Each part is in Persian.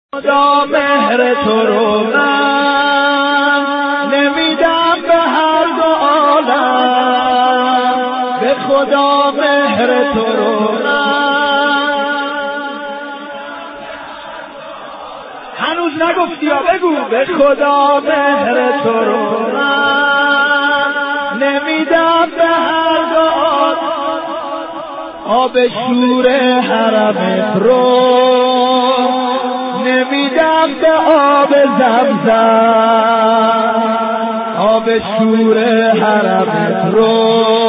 خدا مهر تو رو من نمیدم به هر دو عالم، به خدا مهر تو رو من. هنوز نگفتی یا بگو. به خدا مهر تو رو من نمیدم به هر دو عالم، آب شور حرمت رو نمیدم به آب زمزم، آب شور حرمت رو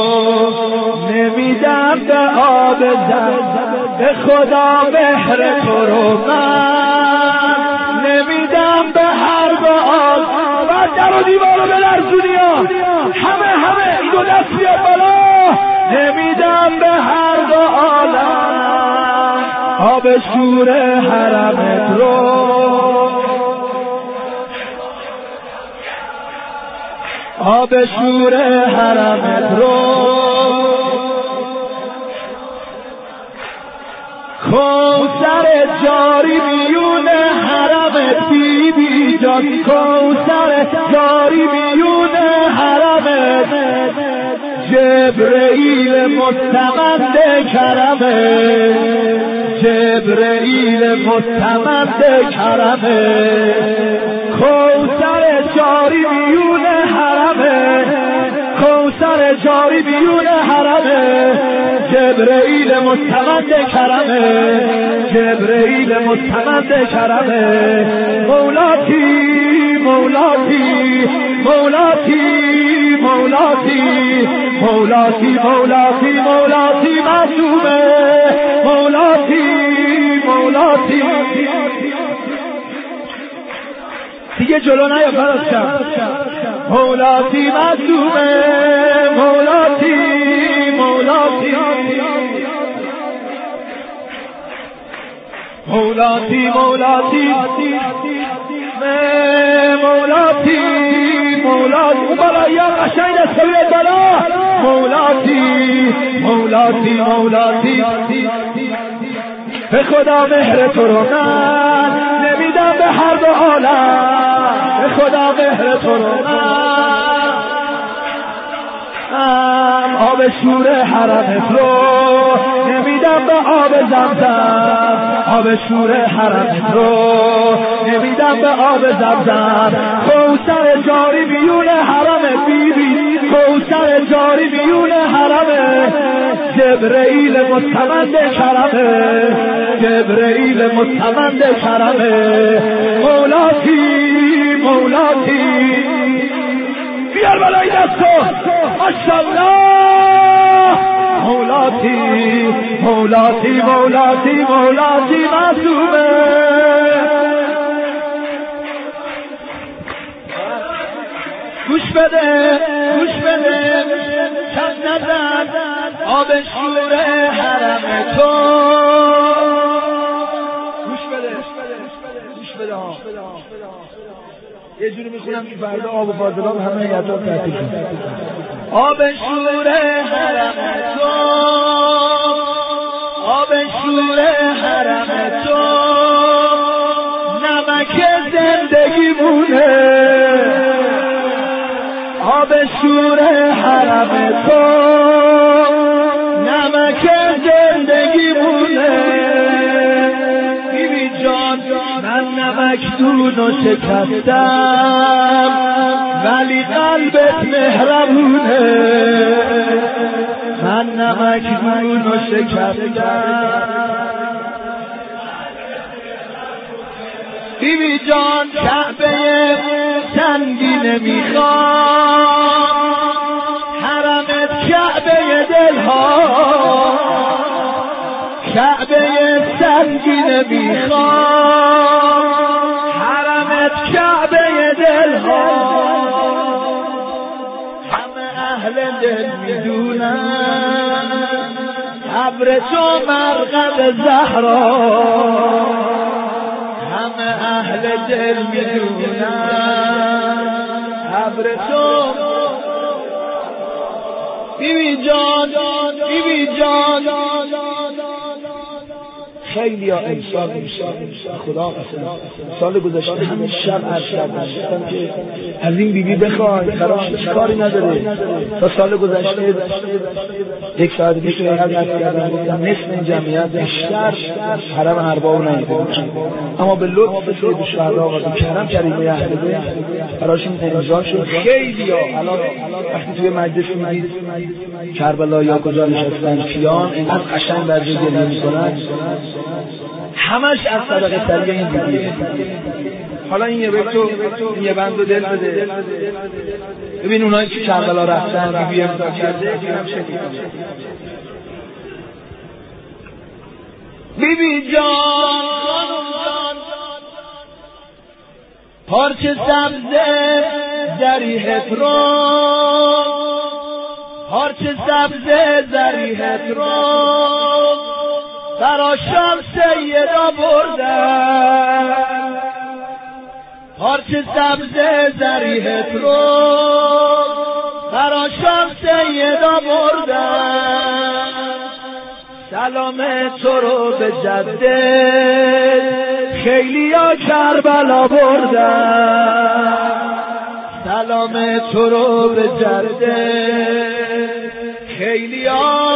نمیدم به آب زمزم. به خدا مهر تو رو من نمیدم به هر دو آب. بعد در و دیوار رو بلرزونی ها، همه این دو دست بیاد بالا. نمیدم به هر دو عالم، آب شور حرمت رو آب شور حرمت رو کوثر جاری میون حرمت بی بی جان، کوثر جاری میون حرمت، جبرئیل مستمند کرمه، جبرئیل مستمند کرمه، کوثر جاری میون حرمه، کوثر جاری میون حرمه، جبرئیل مستمند کرمه، جبرئیل مستمند کرمه. مولاتی مولاتی مولاتی مولاتی مولاتی مولاتی مولاتی معصومه، مولاتی مولاتی. دیگه جلو نیا فراز شد. مولاتی معصومه، مولاتی مولاتی مولاتی مولاتی مولاتی مولاتی. اون بالا یا قشنگ دستویت بالا. مولاتی مولاتی مولاتی. به خدا مهر تو رو من نمیدم به هر دو عالم، به خدا مهر تو رو من آب شور حرمت رو نمیدم به آب زمزم، آب شور حرمت رو نمیدم به آب زمزم. کوثر جاری میون حرم بی بی، کوثر جاری میون حرم، جبرئیل مستمند کرمه، جبرئیل مستمند کرمه. مولاتی مولاتی. بیار بالای دستو ماشاءالله. مولاتی مولاتی مولاتی مولاتی معصومه. گوش بده گوش بده چند نزد آب شور حرم تو. گوش بده گوش بده یه جوری میخونم که فردا آب و فاضلاب همه یادات تعطیل کنه. آب شور حرم تو، آب شور حرم تو، نمک زندگی مونه. آب شور حرم تو، نمک زندگی مونه. بیبی جان من نمکدونو شکستم ولی قلبت مهربونه. من نمکدونو شکستم. بیبی جان کعبه سنگینه میخوام، حرمت کعبه دلها، کعبه سنگینه میخوام، حرمت کعبه دلها. همه اهل دل میدونن قبر تو مرقد زهرا، همه اهل دل میدونن قبر تو. بیبی جان بیبی جان خیلی ها امسال خدا قسم سال گذشته همین شب عرض کردم که از این بیبی بخوای براش کاری نداره. تا سال گذشته 1 ساعت 20 دقیقه عرض کردم گفتم نصف این جمعیت بیشتر حرم ارباب ندیده، اما به لطف سید الشهدا و کرم کریمه اهل بیت براشون امضا شد. خیلی ها الان وقتی توی مجلس میدید کربلا یا کجا نشستن کیان اینقدر قشنگ بر جای گریه میکنن، همش از صدقه سریع این بیبیه. حالا این یه بکتو این یه بند رو دل بده ببین اونایی که کربلا رفتن بیبی امضا کرده اینم شکل بیبی جان پارچه سبزه زریحت رو پارچه سبزه زریحت رو سراشم سیدا بردن پارچه سبزه زریحت رو سراشم سیدا بردن سلام تو رو به جده خیلی ها کربلا بردن سلام تو رو به جده خیلی ها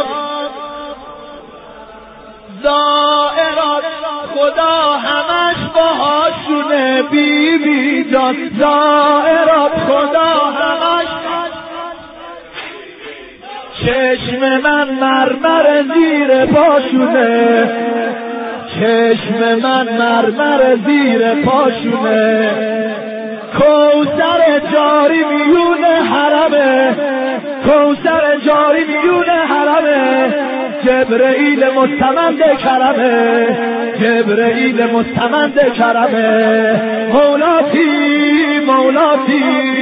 زائرات خدا همش باهاشونه بیبی جان زائرات خدا همش چشم من مرمر زیر پاشونه چشم من مرمر زیر پاشونه کوثر جاری میون حرمه کوثر جاری میون حرمه جبرئیل مستمند کرمه جبرئیل مستمند کرمه مولاتی مولاتی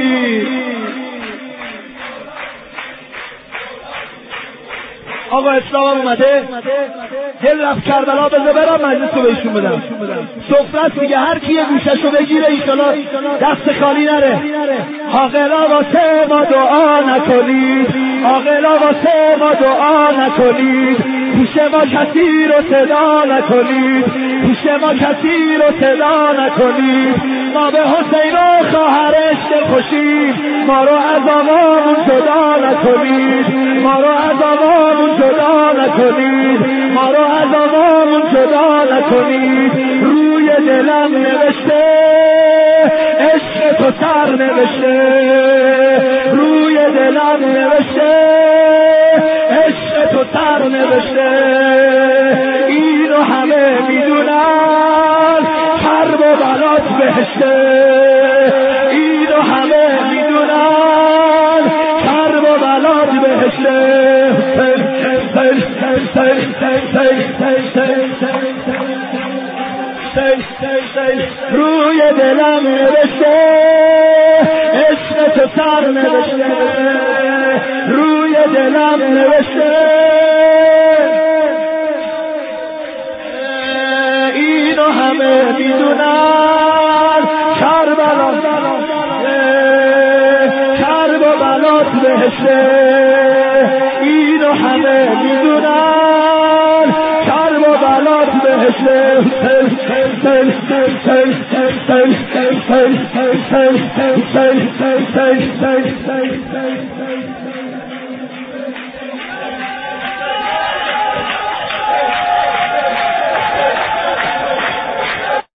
آقا اسلام اومده دل رفت کربلا بذار برم مجلس رو بهشون بدم سفرت دیگه هر کی یه گوشش رو بگیره ایشالا دست خالی نره عاقلا واسه ما دعا نکنید عاقلا واسه ما دعا نکنید پیش ما کسی رو صدا نکنید پیش ما کسی رو صدا نکنید ما به حسین و خواهرش دلخوشیم ما رو از آقامون جدا نکنید ما رو از آقامون جدا نکنید ما رو از آقامون جدا نکنید روی دلم نوشته عشق تو سر نوشته روی دلم نوشته عشق تو سر نوشته اینو همه میدونن حرب و بلات بهشته اینو همه میدونن حرب و بلات بهشته روی دلم نوشته عشق تو سر نوشته روی دلم نوشته اینو همه میدونن کربلا کرب و بلات بهشته اینو همه میدونن کرب و بلات بهشته